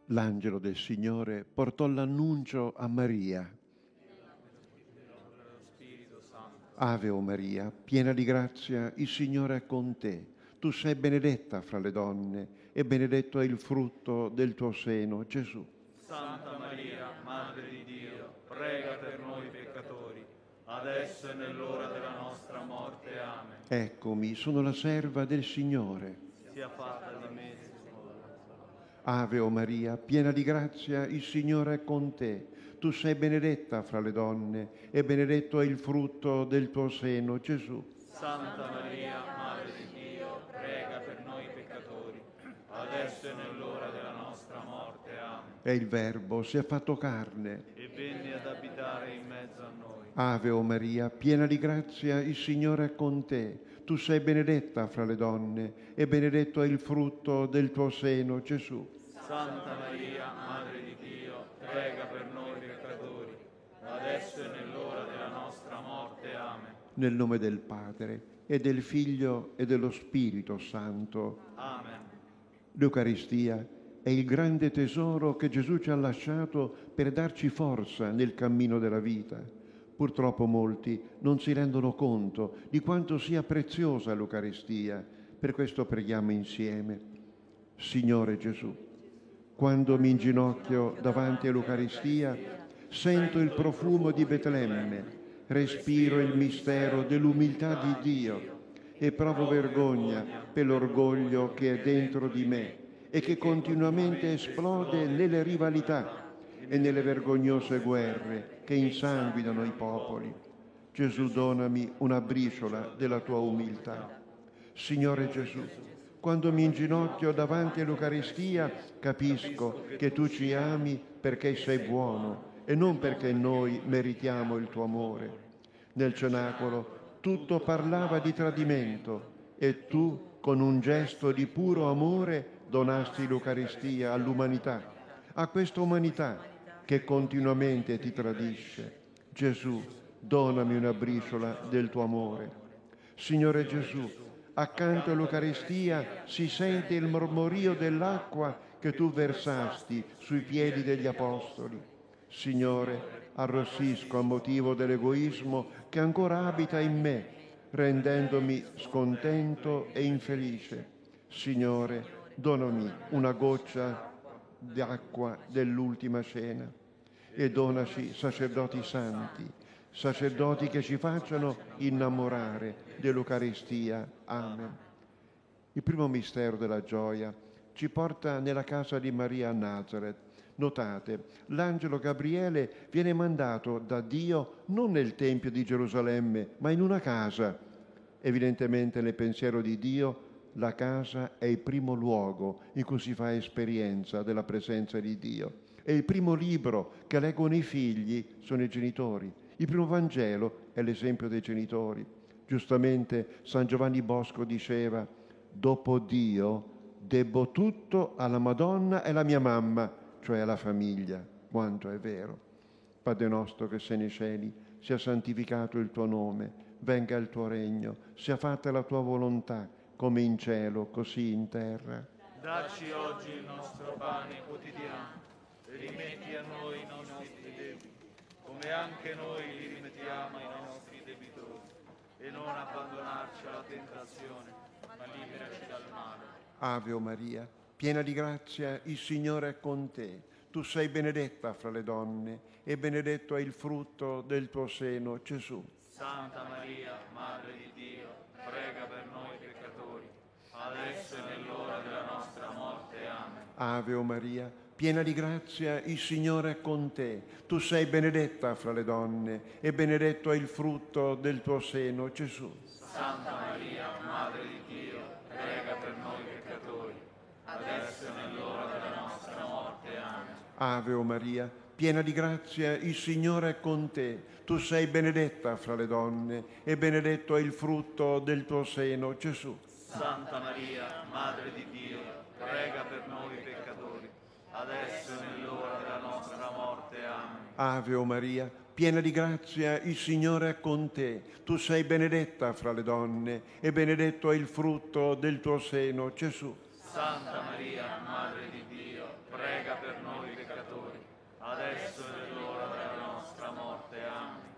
L'angelo del Signore portò l'annuncio a Maria. Ave o Maria, piena di grazia, il Signore è con te. Tu sei benedetta fra le donne e benedetto è il frutto del tuo seno, Gesù. Santa Maria, Madre di Dio, prega per noi peccatori, adesso e nell'ora della nostra morte. Amen. Eccomi, sono la serva del Signore. Sia fatta di me. Ave o Maria, piena di grazia, il Signore è con te. Tu sei benedetta fra le donne e benedetto è il frutto del tuo seno, Gesù. Santa Maria, Madre di Dio, prega per noi peccatori, adesso e nell'ora della nostra morte. Amen. E il Verbo si è fatto carne E venne ad abitare in mezzo a noi. Ave o Maria, piena di grazia, il Signore è con te. Tu sei benedetta fra le donne e benedetto è il frutto del tuo seno, Gesù. Santa Maria, Madre di Dio, prega per noi peccatori, adesso e nell'ora della nostra morte. Amen. Nel nome del Padre e del Figlio e dello Spirito Santo. Amen. L'Eucaristia è il grande tesoro che Gesù ci ha lasciato per darci forza nel cammino della vita. Purtroppo molti non si rendono conto di quanto sia preziosa l'Eucaristia. Per questo preghiamo insieme. Signore Gesù, quando mi inginocchio davanti all'Eucaristia, sento il profumo di Betlemme, respiro il mistero dell'umiltà di Dio e provo vergogna per l'orgoglio che è dentro di me e che continuamente esplode nelle rivalità e nelle vergognose guerre che insanguinano i popoli. Gesù, donami una briciola della tua umiltà. Signore Gesù, quando mi inginocchio davanti all'Eucaristia, capisco che tu ci ami perché sei buono e non perché noi meritiamo il tuo amore. Nel cenacolo tutto parlava di tradimento e tu, con un gesto di puro amore, donasti l'Eucaristia all'umanità, a questa umanità che continuamente ti tradisce. Gesù, donami una briciola del tuo amore. Signore Gesù, accanto all'Eucaristia si sente il mormorio dell'acqua che tu versasti sui piedi degli Apostoli. Signore, arrossisco a motivo dell'egoismo che ancora abita in me, rendendomi scontento e infelice. Signore, donami una goccia d'acqua dell'ultima cena e donaci sacerdoti santi, sacerdoti che ci facciano innamorare dell'Eucaristia. Amen. Il primo mistero della gioia ci porta nella casa di Maria a Nazareth. Notate, l'angelo Gabriele viene mandato da Dio non nel Tempio di Gerusalemme, ma in una casa. Evidentemente nel pensiero di Dio la casa è il primo luogo in cui si fa esperienza della presenza di Dio. E il primo libro che leggono i figli sono i genitori. Il primo Vangelo è l'esempio dei genitori. Giustamente San Giovanni Bosco diceva: dopo Dio debbo tutto alla Madonna e alla mia mamma, cioè alla famiglia. Quanto è vero. Padre nostro che sei nei cieli, sia santificato il tuo nome, venga il tuo regno, sia fatta la tua volontà, come in cielo, così in terra. Dacci oggi il nostro pane quotidiano, e rimetti a noi i nostri debiti, come anche noi li rimettiamo ai nostri debitori, e non abbandonarci alla tentazione, ma liberaci dal male. Ave o Maria, piena di grazia, il Signore è con te. Tu sei benedetta fra le donne e benedetto è il frutto del tuo seno, Gesù. Santa Maria, Madre di Dio, prega per noi peccatori, adesso e nell'ora della nostra morte. Amen. Ave o Maria, piena di grazia, il Signore è con te. Tu sei benedetta fra le donne e benedetto è il frutto del tuo seno, Gesù. Santa Maria, Madre di Dio, prega per noi peccatori, adesso e nell'ora della nostra morte. Amen. Ave o Maria, piena di grazia, il Signore è con te. Tu sei benedetta fra le donne e benedetto è il frutto del tuo seno, Gesù. Santa Maria, Madre di Dio, prega per noi peccatori, adesso e nell'ora della nostra morte. Amen. Ave o Maria, piena di grazia, il Signore è con te. Tu sei benedetta fra le donne e benedetto è il frutto del tuo seno, Gesù. Santa Maria, Madre di Dio, prega per noi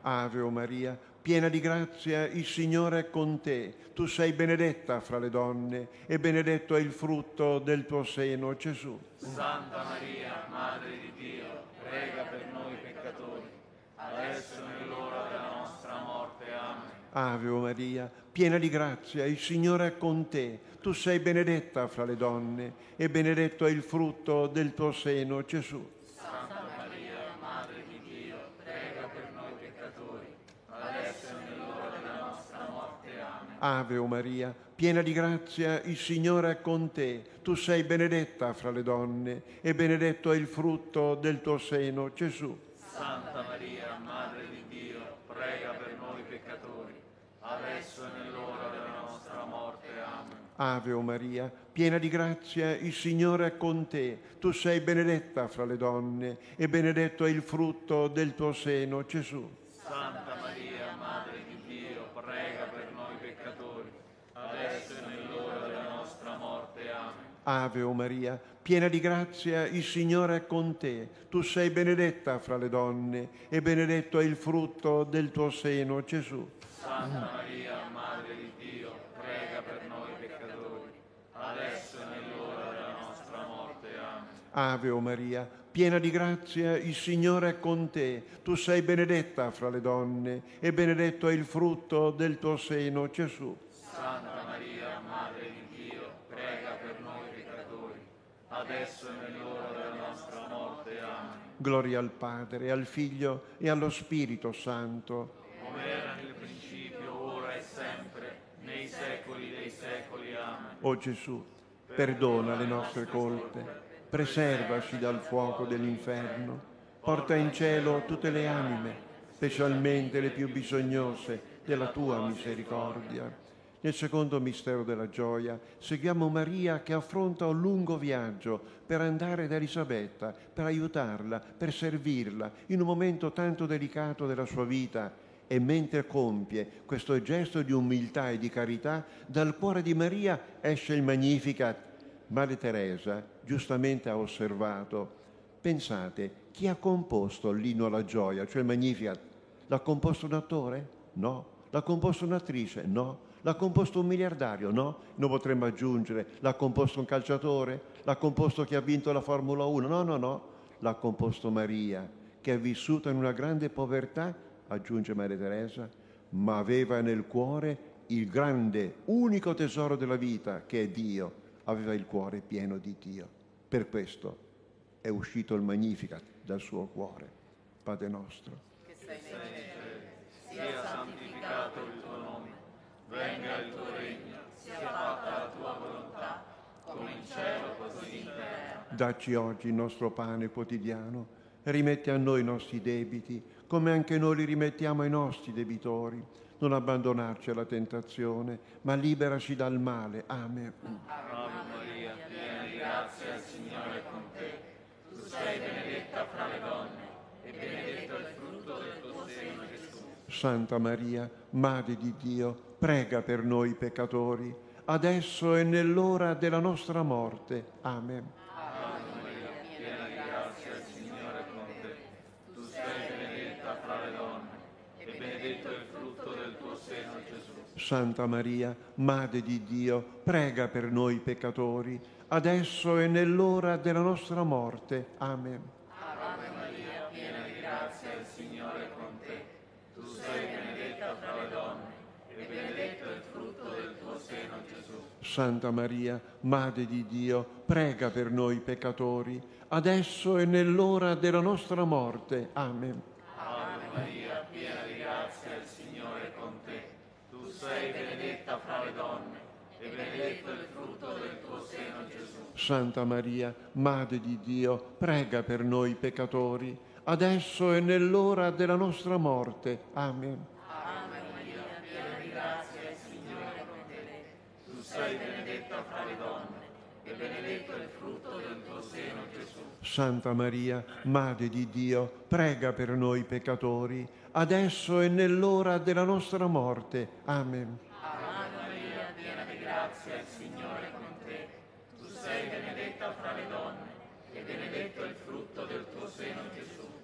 Ave o Maria, piena di grazia, il Signore è con te. Tu sei benedetta fra le donne e benedetto è il frutto del tuo seno, Gesù. Santa Maria, Madre di Dio, prega per noi peccatori, adesso e nell'ora della nostra morte. Amen. Ave o Maria, piena di grazia, il Signore è con te. Tu sei benedetta fra le donne e benedetto è il frutto del tuo seno, Gesù. Santa Maria, Madre di Dio, prega per noi peccatori, adesso e nell'ora della nostra morte. Amen. Ave o Maria, piena di grazia, il Signore è con te. Tu sei benedetta fra le donne e benedetto è il frutto del tuo seno, Gesù. Santa Maria, Madre di Dio, prega per noi peccatori, adesso e nell'ora della nostra morte. Amen. Ave o Maria, piena di grazia, il Signore è con te. Tu sei benedetta fra le donne e benedetto è il frutto del tuo seno, Gesù. Santa Maria, Madre di Dio, prega per noi peccatori, adesso e nell'ora della nostra morte. Amen. Ave o Maria, piena di grazia, il Signore è con te. Tu sei benedetta fra le donne e benedetto è il frutto del tuo seno, Gesù. Santa Maria, Madre di Dio, prega per noi peccatori, adesso e nell'ora della nostra morte. Amen. Ave o Maria, piena di grazia, il Signore è con te. Tu sei benedetta fra le donne e benedetto è il frutto del tuo seno, Gesù. Santa Maria, Madre di Dio, prega per noi peccatori, adesso e nell'ora della nostra morte. Amen. Gloria al Padre, al Figlio e allo Spirito Santo. Come era nel principio, ora e sempre, nei secoli dei secoli. Amen. O Gesù, perdona le nostre colpe, preservaci dal fuoco dell'inferno, porta in cielo tutte le anime, specialmente le più bisognose della tua misericordia. Nel secondo mistero della gioia seguiamo Maria che affronta un lungo viaggio per andare da Elisabetta, per aiutarla, per servirla in un momento tanto delicato della sua vita. E mentre compie questo gesto di umiltà e di carità, dal cuore di Maria esce il Magnificat. Madre Teresa giustamente ha osservato: pensate, chi ha composto l'inno alla gioia, cioè il Magnificat? L'ha composto un attore? No. L'ha composto un'attrice? No. L'ha composto un miliardario? No. Non potremmo aggiungere, l'ha composto un calciatore? L'ha composto chi ha vinto la Formula 1? No. L'ha composto Maria, che è vissuta in una grande povertà, aggiunge Maria Teresa, ma aveva nel cuore il grande, unico tesoro della vita, che è Dio. Aveva il cuore pieno di Dio. Per questo è uscito il Magnificat dal suo cuore. Padre nostro, Che sei nei cieli, sia santificato il tuo nome, venga il tuo regno, sia fatta la tua volontà, come in cielo così in terra. dacci oggi il nostro pane quotidiano, rimetti a noi i nostri debiti, come anche noi li rimettiamo ai nostri debitori. Non abbandonarci alla tentazione, ma liberaci dal male. Amen. Ave Maria, piena di grazia, il Signore è con te. Tu sei benedetta fra le donne, e benedetto è il frutto del tuo seno, Gesù. Santa Maria, Madre di Dio, prega per noi peccatori, adesso e nell'ora della nostra morte. Amen. Ave Maria, piena di grazia, il Signore è con te. Tu sei benedetta fra le donne, e benedetto è il frutto del tuo seno, Gesù. Santa Maria, Madre di Dio, prega per noi peccatori, adesso e nell'ora della nostra morte. Amen. Ave Maria, piena di grazia, il Signore è con te. Tu sei benedetta fra le donne, e benedetto è il frutto del tuo seno, Gesù. Santa Maria, Madre di Dio, prega per noi peccatori, adesso e nell'ora della nostra morte. Amen. Ave Maria, piena di grazia, il Signore è con te. Tu sei benedetta fra le donne, e benedetto è il frutto del tuo seno, Gesù. Santa Maria, Madre di Dio, prega per noi peccatori, adesso e nell'ora della nostra morte. Amen. Ave Maria, piena di grazia, il Signore è con te. Tu sei benedetta fra le donne, e benedetto è il frutto del tuo seno, Gesù. Santa Maria, Madre di Dio, prega per noi peccatori, adesso e nell'ora della nostra morte. Amen. Ave Maria, piena di grazia, il Signore è con te. Tu sei benedetta fra le donne, e benedetto è il frutto del tuo seno, Gesù.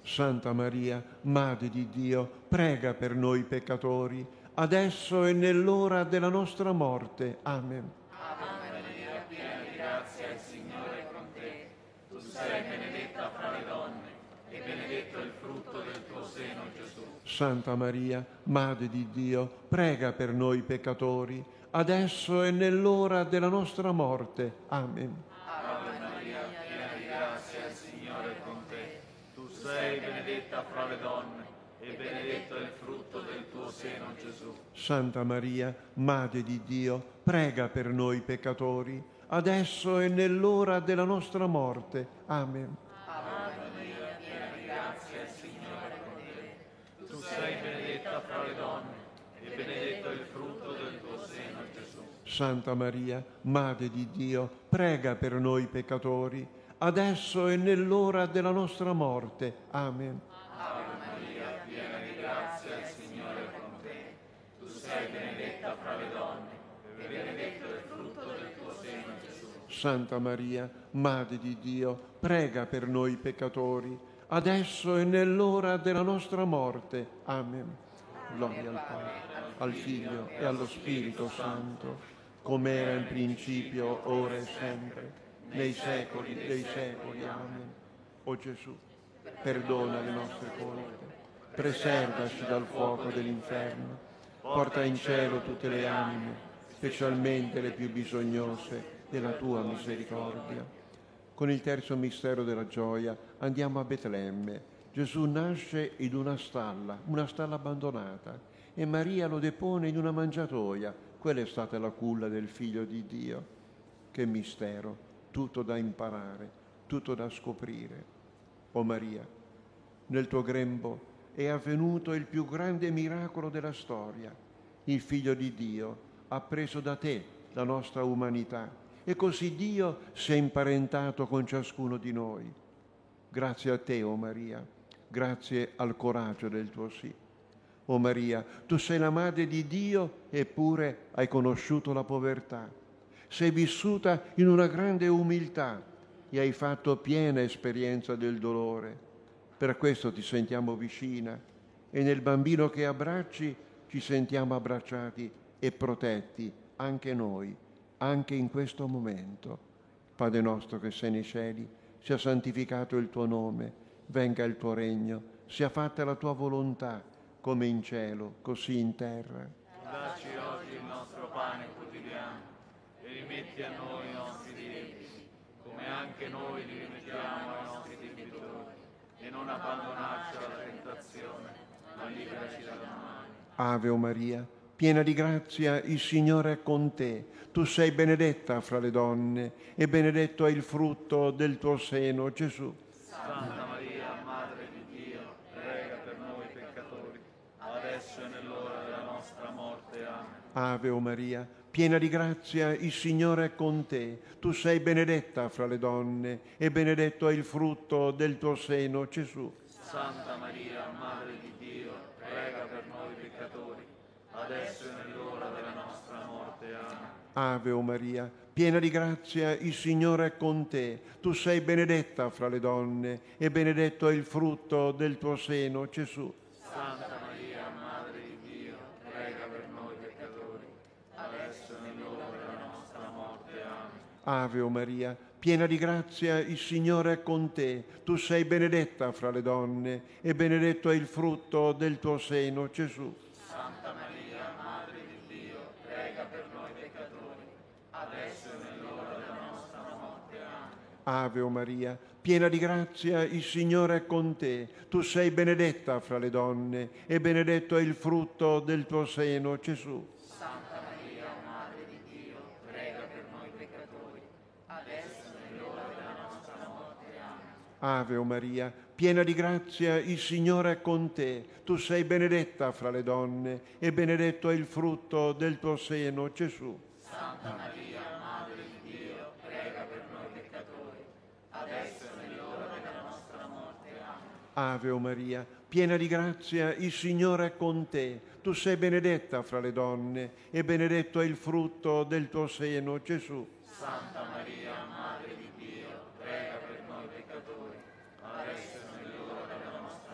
Santa Maria, Madre di Dio, prega per noi peccatori, adesso e nell'ora della nostra morte. Amen. Ave Maria, piena di grazia, il Signore è con te. Tu sei benedetta fra le donne, e benedetto è il frutto del tuo seno, Gesù. Santa Maria, Madre di Dio, prega per noi peccatori, adesso e nell'ora della nostra morte. Amen. Ave Maria, piena di grazia, il Signore è con te. Tu sei benedetta fra le donne, e benedetto è il frutto del tuo seno, Gesù. Santa Maria, Madre di Dio, prega per noi peccatori, adesso e nell'ora della nostra morte. Amen. Ave Maria, piena di grazia, il Signore è con te. Tu sei benedetta fra le donne, e benedetto è il frutto del tuo seno, Gesù. Santa Maria, Madre di Dio, prega per noi peccatori, adesso e nell'ora della nostra morte. Amen. Ave Maria, piena di grazia, il Signore è con te. Tu sei benedetta fra le donne, e benedetto è il frutto del tuo seno, Gesù. Santa Maria, Madre di Dio, prega per noi peccatori, adesso e nell'ora della nostra morte. Amen. Gloria al Padre, al Figlio e allo Spirito Santo, come era in principio, ora e sempre, nei secoli dei secoli. Amen. O Gesù, perdona le nostre colpe, preservaci dal fuoco dell'inferno, porta in cielo tutte le anime, specialmente le più bisognose della tua misericordia. Con il terzo mistero della gioia andiamo a Betlemme. Gesù nasce in una stalla abbandonata, e Maria lo depone in una mangiatoia. Quella è stata la culla del Figlio di Dio. Che mistero, tutto da imparare, tutto da scoprire. O Maria, nel tuo grembo è avvenuto il più grande miracolo della storia. Il Figlio di Dio ha preso da te la nostra umanità, e così Dio si è imparentato con ciascuno di noi. Grazie a te, o Maria, grazie al coraggio del tuo sì. O Maria, tu sei la Madre di Dio, eppure hai conosciuto la povertà. Sei vissuta in una grande umiltà e hai fatto piena esperienza del dolore. Per questo ti sentiamo vicina, e nel bambino che abbracci ci sentiamo abbracciati e protetti anche noi, anche in questo momento. Padre nostro che sei nei cieli, sia santificato il tuo nome, venga il tuo regno, sia fatta la tua volontà, come in cielo, così in terra. Dacci oggi il nostro pane quotidiano, e rimetti a noi i nostri debiti, come anche noi li rimettiamo ai nostri debitori, e non abbandonarci alla tentazione, ma liberaci dal male. Ave o Maria, piena di grazia, il Signore è con te. Tu sei benedetta fra le donne, e benedetto è il frutto del tuo seno, Gesù. Santa Maria, Madre di Dio, prega per noi peccatori, adesso e nell'ora della nostra morte. Amen. Ave o Maria, piena di grazia, il Signore è con te. Tu sei benedetta fra le donne, e benedetto è il frutto del tuo seno, Gesù. Santa Maria, Madre di Dio, prega per noi peccatori, adesso e nell'ora della nostra morte. Amen. Ave o Maria, piena di grazia, il Signore è con te. Tu sei benedetta fra le donne, e benedetto è il frutto del tuo seno, Gesù. Santa Maria, Madre di Dio, prega per noi peccatori, adesso e nell'ora della nostra morte. Amen. Ave o Maria, piena di grazia, il Signore è con te. Tu sei benedetta fra le donne, e benedetto è il frutto del tuo seno, Gesù. Santa Maria, Madre di Dio, prega per noi peccatori, adesso e nell'ora della nostra morte. Amen. Ave o Maria, piena di grazia, il Signore è con te. Tu sei benedetta fra le donne, e benedetto è il frutto del tuo seno, Gesù. Santa Maria, Madre di Dio, prega per noi peccatori, adesso e nell'ora della nostra morte. Amen. Ave o Maria, piena di grazia, il Signore è con te. Tu sei benedetta fra le donne, e benedetto è il frutto del tuo seno, Gesù. Santa Maria, Madre di Dio, prega per noi peccatori, adesso e nell'ora della nostra morte. Amen. Ave o Maria, piena di grazia, il Signore è con te. Tu sei benedetta fra le donne, e benedetto è il frutto del tuo seno, Gesù. Santa Maria, Madre di Dio, prega per noi peccatori, adesso e nell'ora della nostra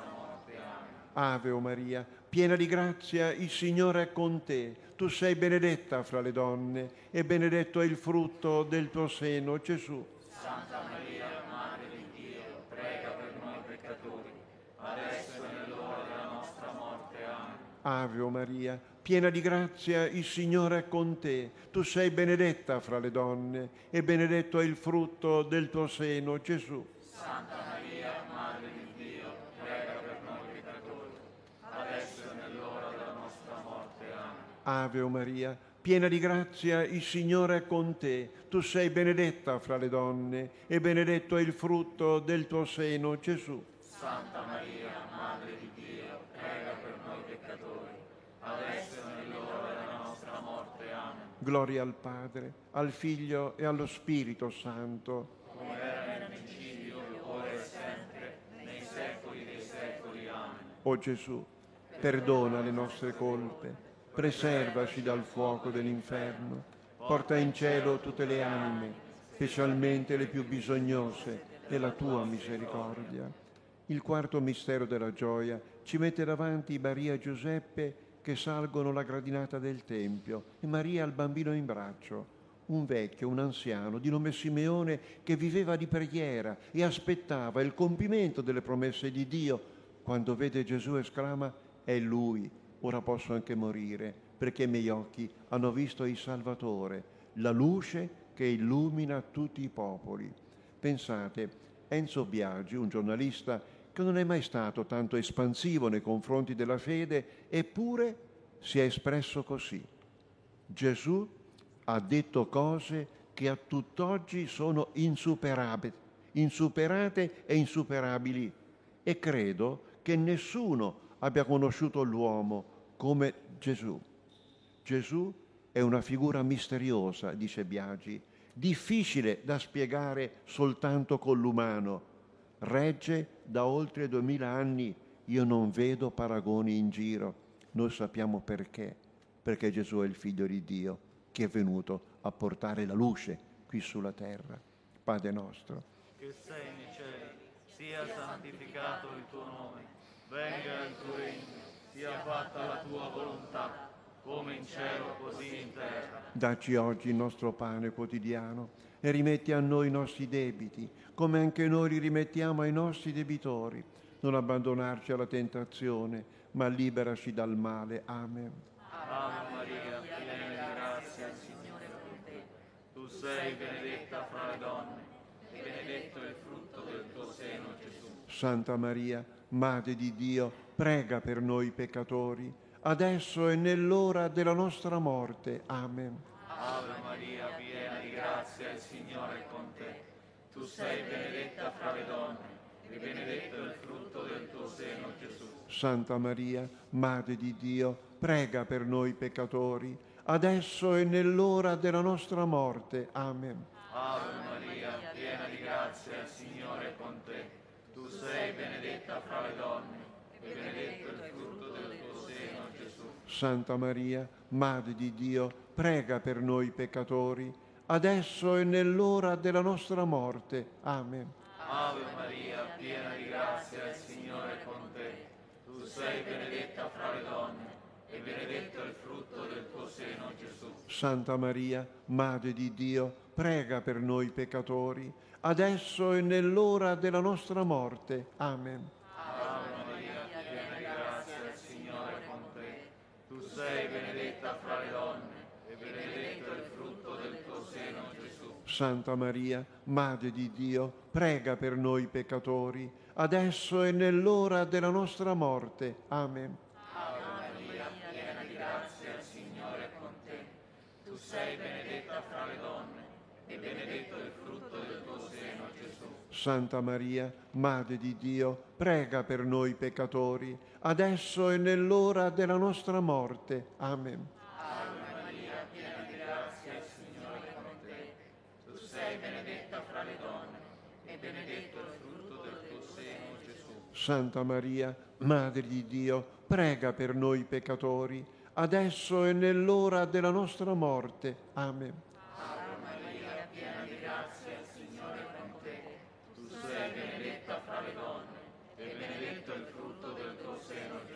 Ave o Maria, piena di grazia, il Signore è con te. Tu sei benedetta fra le donne e benedetto è il frutto del tuo seno, Gesù. Santa Maria, Madre di Dio, prega per noi peccatori, adesso è nell'ora della nostra morte. Amen. Ave o Maria, piena di grazia, il Signore è con te. Tu sei benedetta fra le donne e benedetto è il frutto del tuo seno, Gesù. Santa Maria, Madre di Dio, prega per noi peccatori, adesso è nell'ora della nostra morte. Amen. Ave o Maria, piena di grazia, il Signore è con te. Tu sei benedetta fra le donne e benedetto è il frutto del tuo seno, Gesù. Santa Maria, Madre di Dio, prega per noi peccatori, adesso è nell'ora della nostra morte. Amen. Gloria al Padre, al Figlio e allo Spirito Santo. Come era nel principio, ora e sempre, nei secoli dei secoli. Amen. O Gesù, perdona le nostre colpe, preservaci dal fuoco dell'inferno, porta in cielo tutte le anime, specialmente le più bisognose della tua misericordia. Il quarto mistero della gioia ci mette davanti Maria e Giuseppe che salgono la gradinata del Tempio e Maria ha il bambino in braccio, un vecchio, un anziano di nome Simeone che viveva di preghiera e aspettava il compimento delle promesse di Dio. Quando vede Gesù esclama: è Lui, ora posso anche morire, perché i miei occhi hanno visto il Salvatore, la luce che illumina tutti i popoli. Pensate, Enzo Biagi, un giornalista che non è mai stato tanto espansivo nei confronti della fede, eppure si è espresso così: Gesù ha detto cose che a tutt'oggi sono insuperate e insuperabili, e credo che nessuno abbia conosciuto l'uomo come Gesù. Gesù è una figura misteriosa, dice Biagi, difficile da spiegare soltanto con l'umano. Regge da oltre 2000 anni, io non vedo paragoni in giro. Noi sappiamo perché Gesù è il Figlio di Dio, che è venuto a portare la luce qui sulla terra. Padre nostro, Che sei nei cieli, sia santificato il tuo nome, venga il tuo regno, sia fatta la tua volontà, come in cielo così in terra. dacci oggi il nostro pane quotidiano e rimetti a noi i nostri debiti, come anche noi li rimettiamo ai nostri debitori. Non abbandonarci alla tentazione, ma liberaci dal male. Amen. Ave Maria, piena di grazia, il Signore è con te. Tu sei benedetta fra le donne, e benedetto è il frutto del tuo seno, Gesù. Santa Maria, Madre di Dio, prega per noi peccatori, adesso e nell'ora della nostra morte. Amen. Ave Maria, piena di grazia, il Signore è con te. Tu sei benedetta fra le donne, e benedetto è il frutto del tuo seno, Gesù. Santa Maria, Madre di Dio, prega per noi peccatori, adesso e nell'ora della nostra morte. Amen. Ave Maria, piena di grazia, il Signore è con te. Tu sei benedetta fra le donne, e benedetto è il frutto del tuo seno, Gesù. Santa Maria, Madre di Dio, prega per noi peccatori, adesso e nell'ora della nostra morte. Amen. Ave Maria, piena di grazia, il Signore è con te. Tu sei benedetta fra le donne, e benedetto è il frutto del tuo seno, Gesù. Santa Maria, Madre di Dio, prega per noi peccatori, adesso e nell'ora della nostra morte. Amen. Ave Maria, piena di grazia, il Signore è con te. Tu sei benedetta fra le donne, e benedetto è il frutto del tuo seno, Gesù. Santa Maria, Madre di Dio, prega per noi peccatori, adesso e nell'ora della nostra morte. Amen. Ave Maria, piena di grazia, il Signore è con te. Tu sei benedetta fra le donne, e benedetto è il frutto del tuo seno, Gesù. Santa Maria, Madre di Dio, prega per noi peccatori, adesso e nell'ora della nostra morte. Amen. Ave Maria, piena di grazia, il Signore è con te. Tu sei benedetta fra le donne, e benedetto è il frutto del tuo seno, Gesù. Santa Maria, Madre di Dio, prega per noi peccatori, adesso e nell'ora della nostra morte. Amen. Ave Maria, piena di grazia, il Signore è con te. Tu sei benedetta fra le donne, e benedetto è il frutto del tuo seno, Gesù.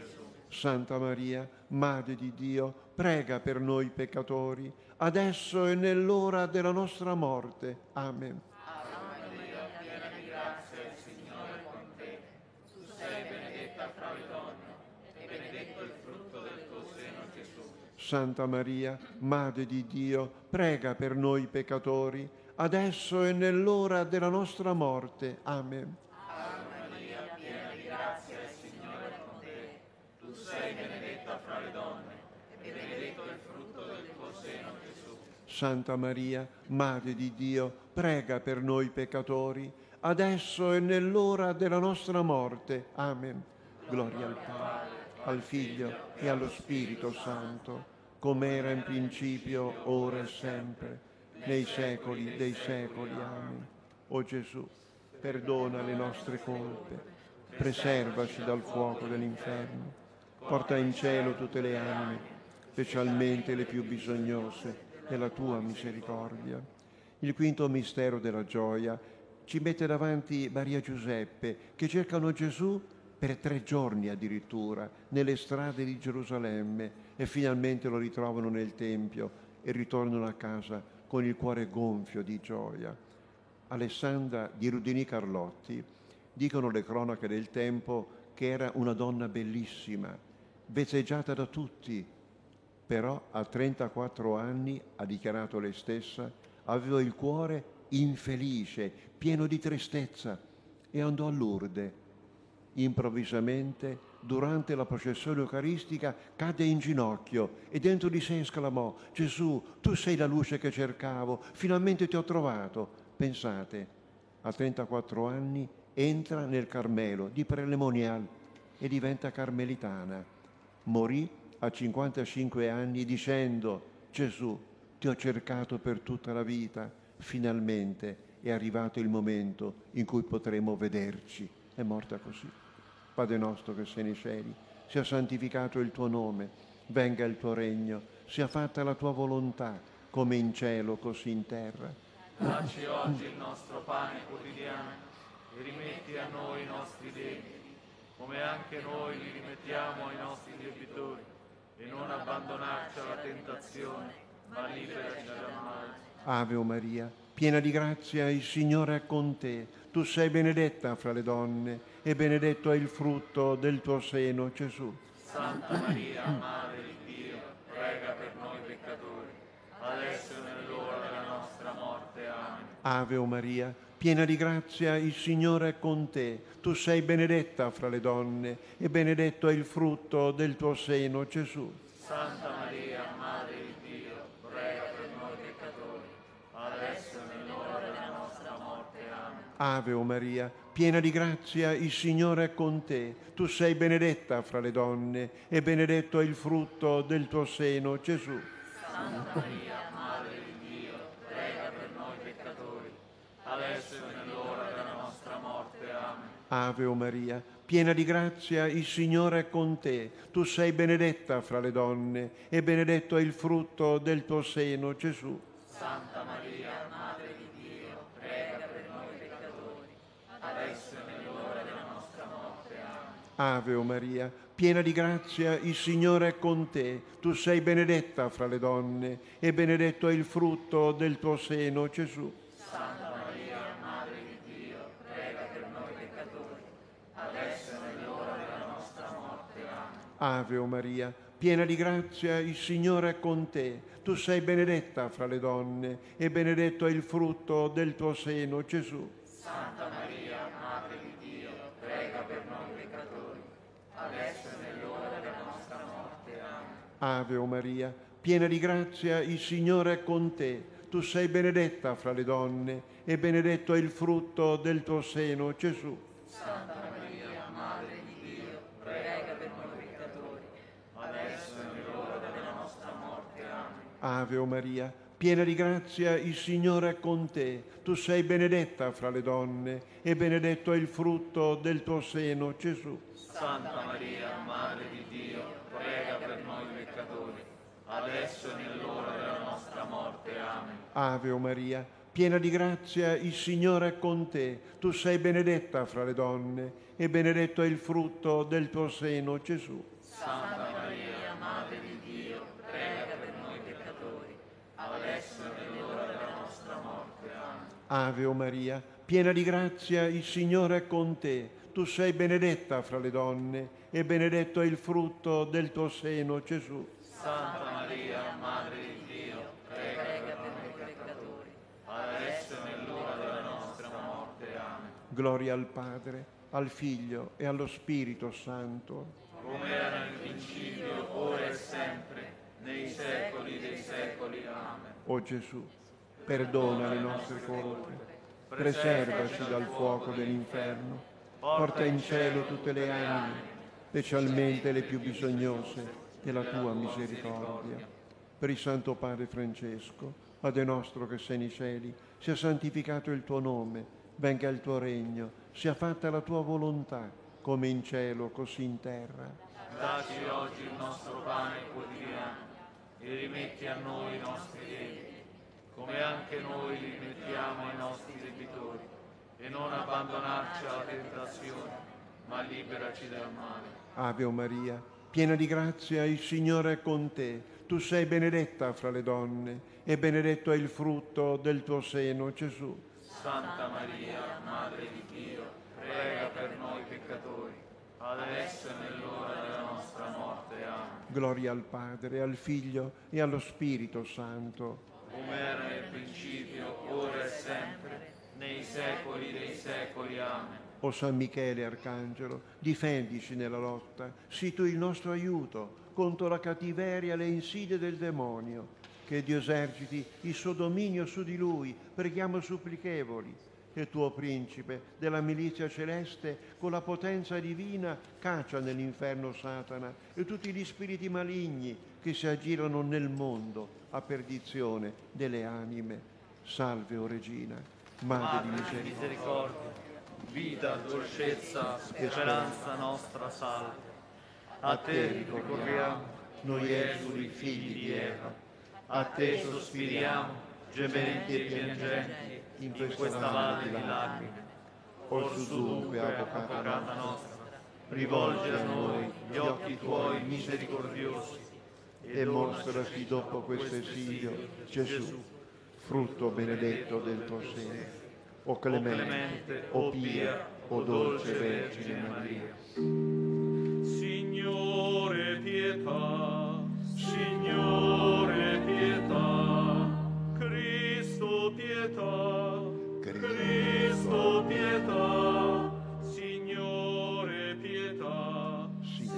Santa Maria, Madre di Dio, prega per noi peccatori, adesso e nell'ora della nostra morte. Amen. Ave Maria, piena di grazia, il Signore è con te. Tu sei benedetta fra le donne, e benedetto il frutto del tuo seno, Gesù. Santa Maria, Madre di Dio, prega per noi peccatori, adesso e nell'ora della nostra morte. Amen. Ave Maria, piena di grazia, il Signore è con te. Tu sei benedetta fra le donne, e benedetto il frutto del tuo seno, Gesù. Santa Maria, Madre di Dio, prega per noi peccatori, adesso e nell'ora della nostra morte. Amen. Gloria al Padre, al Figlio e allo Spirito Santo, come era in principio, ora e sempre, nei secoli dei secoli. Amen. O Gesù, perdona le nostre colpe, preservaci dal fuoco dell'inferno, porta in cielo tutte le anime, specialmente le più bisognose della tua misericordia. Il quinto mistero della gioia ci mette davanti Maria e Giuseppe che cercano Gesù per 3 giorni addirittura nelle strade di Gerusalemme e finalmente lo ritrovano nel Tempio e ritornano a casa con il cuore gonfio di gioia. Alessandra di Rudini Carlotti, dicono le cronache del tempo, che era una donna bellissima, vezzeggiata da tutti, però a 34 anni, ha dichiarato lei stessa, aveva il cuore infelice, pieno di tristezza, e andò a Lourdes. Improvvisamente, durante la processione eucaristica, cadde in ginocchio e dentro di sé esclamò: Gesù, tu sei la luce che cercavo, finalmente ti ho trovato. Pensate, a 34 anni entra nel Carmelo di Prelemonial e diventa carmelitana. Morì a 55 anni dicendo: Gesù, ti ho cercato per tutta la vita, finalmente è arrivato il momento in cui potremo vederci. È morta così. Padre nostro che sei nei cieli, sia santificato il tuo nome, venga il tuo regno, sia fatta la tua volontà, come in cielo così in terra. Dacci oggi il nostro pane quotidiano e rimetti a noi i nostri debiti, come anche noi li rimettiamo ai nostri debitori, e non abbandonarci alla tentazione, ma liberaci dal male. Ave Maria, piena di grazia, il Signore è con te. Tu sei benedetta fra le donne e benedetto è il frutto del tuo seno, Gesù. Santa Maria, Madre di Dio, prega per noi peccatori, adesso e nell'ora della nostra morte. Amen. Ave Maria, piena di grazia, il Signore è con te. Tu sei benedetta fra le donne e benedetto è il frutto del tuo seno, Gesù. Santa Maria, Madre di Dio, prega per noi peccatori, adesso e nell'ora della nostra morte. Amen. Ave Maria, piena di grazia, il Signore è con te. Tu sei benedetta fra le donne e benedetto è il frutto del tuo seno, Gesù. Santa Maria, Madre di Dio, prega per noi peccatori, adesso e nell'ora della nostra morte. Amen. Ave Maria, piena di grazia, il Signore è con te. Tu sei benedetta fra le donne e benedetto è il frutto del tuo seno, Gesù. Santa Maria, Madre di Dio, prega per noi peccatori, adesso e nell'ora della nostra morte. Amen. Ave Maria, piena di grazia, il Signore è con te. Tu sei benedetta fra le donne e benedetto è il frutto del tuo seno, Gesù. Santa Maria, Madre di Dio, prega per noi peccatori, adesso e nell'ora della nostra morte. Amen. Ave Maria, piena di grazia, il Signore è con te. Tu sei benedetta fra le donne e benedetto è il frutto del tuo seno, Gesù. Santa Maria, Madre di Dio, prega per noi peccatori, adesso e nell'ora della nostra morte. Amen. Ave Maria, piena di grazia, il Signore è con te. Tu sei benedetta fra le donne e benedetto è il frutto del tuo seno, Gesù. Santa Maria, Madre di Dio, prega per noi peccatori, adesso e nell'ora della nostra morte. Amen. Ave Maria, piena di grazia, il Signore è con te. Tu sei benedetta fra le donne e benedetto è il frutto del tuo seno, Gesù. Santa Maria, Madre di Dio, prega per noi peccatori, adesso e nell'ora della nostra morte. Amen. Ave Maria, piena di grazia, il Signore è con te. Tu sei benedetta fra le donne e benedetto è il frutto del tuo seno, Gesù. Santa Maria, Madre di Dio, prega per noi peccatori, adesso è l'ora della nostra morte. Amen. Ave o Maria, piena di grazia, il Signore è con te. Tu sei benedetta fra le donne e benedetto è il frutto del tuo seno, Gesù. Santa Maria, Madre di Dio, prega per noi peccatori, adesso è l'ora della nostra morte. Amen. Gloria al Padre, al Figlio e allo Spirito Santo. Come era nel principio, ora e sempre, nei secoli dei secoli. Amen. O Gesù, perdona le nostre colpe, preservaci dal fuoco dell'inferno, porta in cielo tutte le anime, specialmente le più bisognose della tua misericordia. Per il Santo Padre Francesco, Padre nostro che sei nei cieli, sia santificato il tuo nome, venga il tuo regno, sia fatta la tua volontà, come in cielo, così in terra. Dacci oggi il nostro pane quotidiano e rimetti a noi i nostri debiti, come anche noi li rimettiamo ai nostri debitori, e non abbandonarci alla tentazione, ma liberaci dal male. Ave o Maria, piena di grazia, il Signore è con te. Tu sei benedetta fra le donne e benedetto è il frutto del tuo seno, Gesù. Santa Maria, Madre di Dio, prega per noi peccatori, adesso è nell'ora della nostra morte. Amen. Gloria al Padre, al Figlio e allo Spirito Santo. Come era nel principio, ora e sempre, nei secoli dei secoli. Amen. O San Michele Arcangelo, difendici nella lotta, sii tu il nostro aiuto contro la cattiveria e le insidie del demonio. Che Dio eserciti il suo dominio su di lui, preghiamo supplichevoli. Che tuo principe della milizia celeste, con la potenza divina, caccia nell'inferno Satana e tutti gli spiriti maligni che si aggirano nel mondo a perdizione delle anime. Salve, o Regina, Madre di misericordia, vita, dolcezza, speranza nostra, salve. A te ricorriamo, noi esuli figli di Eva. A te sospiriamo, gementi e piangenti, in questa valle di lacrime. Orsu dunque, avvocata nostra, rivolgi a noi gli occhi tuoi misericordiosi e mostrati dopo questo esilio, Gesù, frutto benedetto del tuo seno. O clemente, o pia, o dolce Vergine Maria. Signore pietà, Signore pietà, Cristo pietà, Cristo pietà, Signore pietà,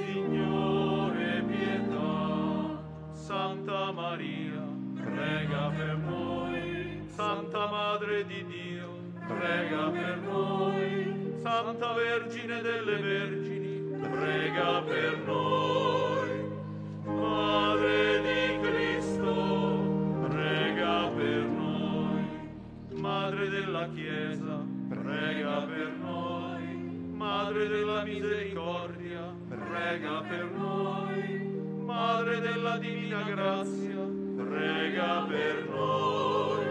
Signore pietà. Santa Maria, prega per noi. Santa Madre di Dio, prega per noi. Santa Vergine delle Vergini, prega per noi. Madre di Cristo, prega per noi. Madre della Chiesa, prega per noi. Madre della misericordia, prega per noi. Madre della divina grazia, prega per noi.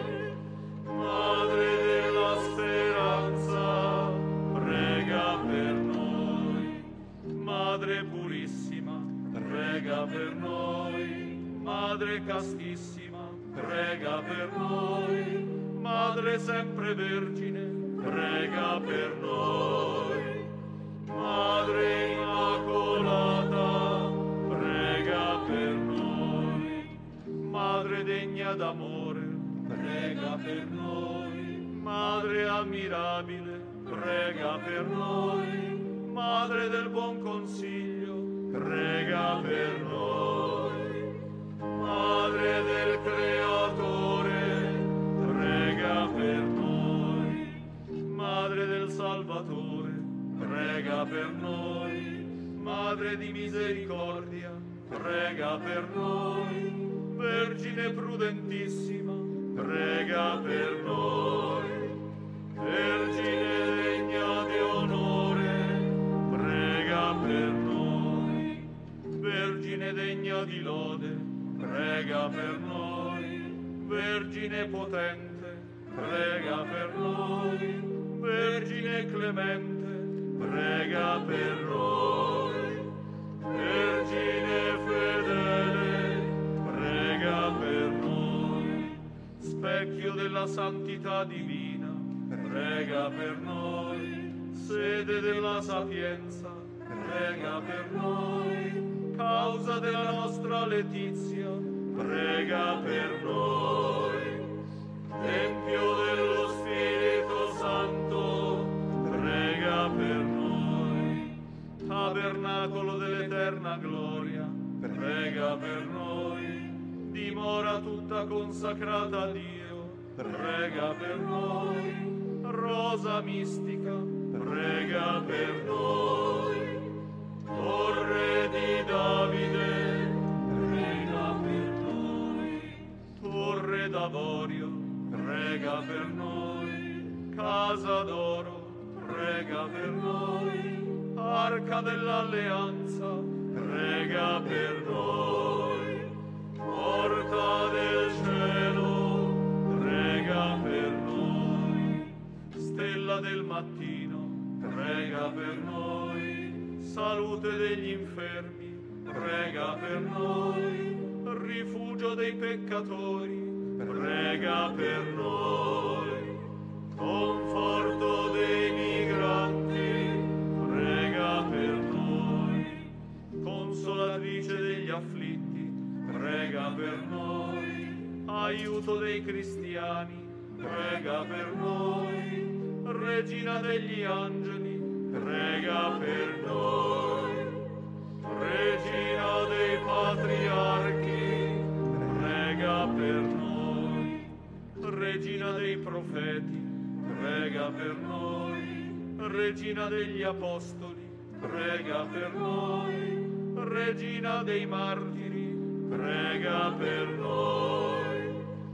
Madre della speranza, prega per noi. Madre purissima, prega per noi. Madre castissima, prega per noi. Madre sempre Vergine, prega per noi. Madre Immacolata, prega per noi. Madre degna d'amore, prega per noi. Madre ammirabile, prega per noi. Madre del buon consiglio, prega per noi. Madre del Creatore, prega per noi. Madre del Salvatore, prega per noi. Madre di misericordia, prega per noi. Vergine prudentissima, prega per noi. Vergine degna di onore, prega per noi. Vergine degna di lode, prega per noi. Vergine potente, prega per noi. Vergine clemente, prega per noi. Vergine della santità divina, prega per noi. Sede della sapienza, prega per noi. Causa della nostra letizia, prega per noi. Tempio dello Spirito Santo, prega per noi. Tabernacolo dell'eterna gloria, prega per noi. Dimora tutta consacrata a Dio, prega per noi. Rosa mistica, prega per noi. Torre di Davide, prega per noi. Torre d'avorio, prega per noi. Casa d'oro, prega per noi. Arca dell'alleanza, prega per noi. Porta del cielo, prega per noi. Stella del mattino, prega per noi. Salute degli infermi, prega per noi. Rifugio dei peccatori, prega per noi. Conforto dei migranti, prega per noi. Consolatrice degli afflitti, prega per noi. Aiuto dei cristiani, prega per noi. Regina degli angeli, prega per noi. Regina dei patriarchi, prega per noi. Regina dei profeti, prega per noi. Regina degli apostoli, prega per noi. Regina dei martiri, prega per noi.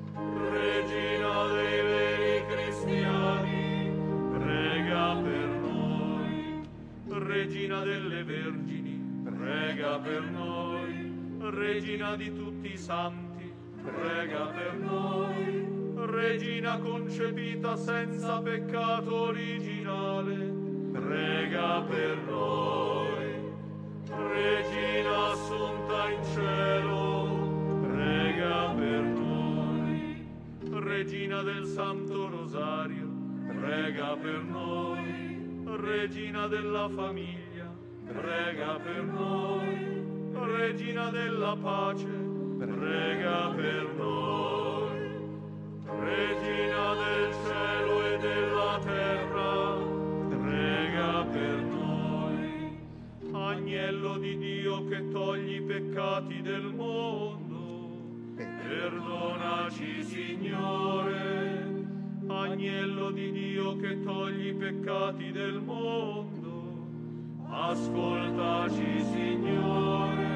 Regina dei veri cristiani, prega per noi. Regina delle vergini, prega per noi. Regina di tutti i santi, prega per noi. Regina concepita senza peccato originale, prega per noi. Regina assunta in cielo, prega per noi. Regina del Santo Rosario, prega per noi. Regina della famiglia, prega per noi. Regina della pace, prega per noi. Regina del cielo e della terra, prega per noi. Agnello di Dio che togli i peccati del mondo, perdonaci, Signore. Agnello di Dio che togli i peccati del mondo, ascoltaci, Signore.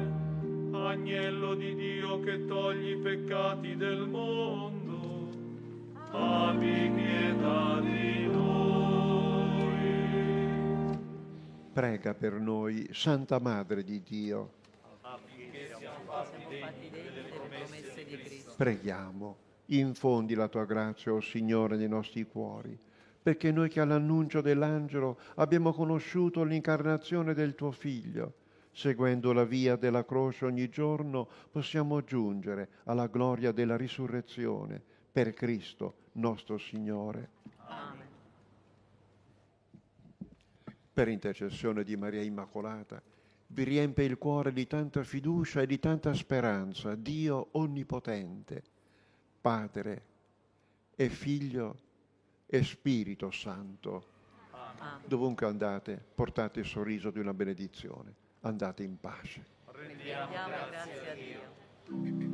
Agnello di Dio che togli i peccati del mondo, abbi pietà di noi. Prega per noi, Santa Madre di Dio. Affinché siamo fatti degni delle promesse di Cristo. Preghiamo, infondi la tua grazia, o Signore, nei nostri cuori, perché noi che all'annuncio dell'angelo abbiamo conosciuto l'incarnazione del tuo Figlio, seguendo la via della croce ogni giorno, possiamo giungere alla gloria della risurrezione per Cristo nostro Signore. Amen. Per intercessione di Maria Immacolata, vi riempie il cuore di tanta fiducia e di tanta speranza Dio Onnipotente, Padre e Figlio e Spirito Santo. Amen. Dovunque andate, portate il sorriso di una benedizione. Andate in pace. Rendiamo Rendiamo grazie a Dio.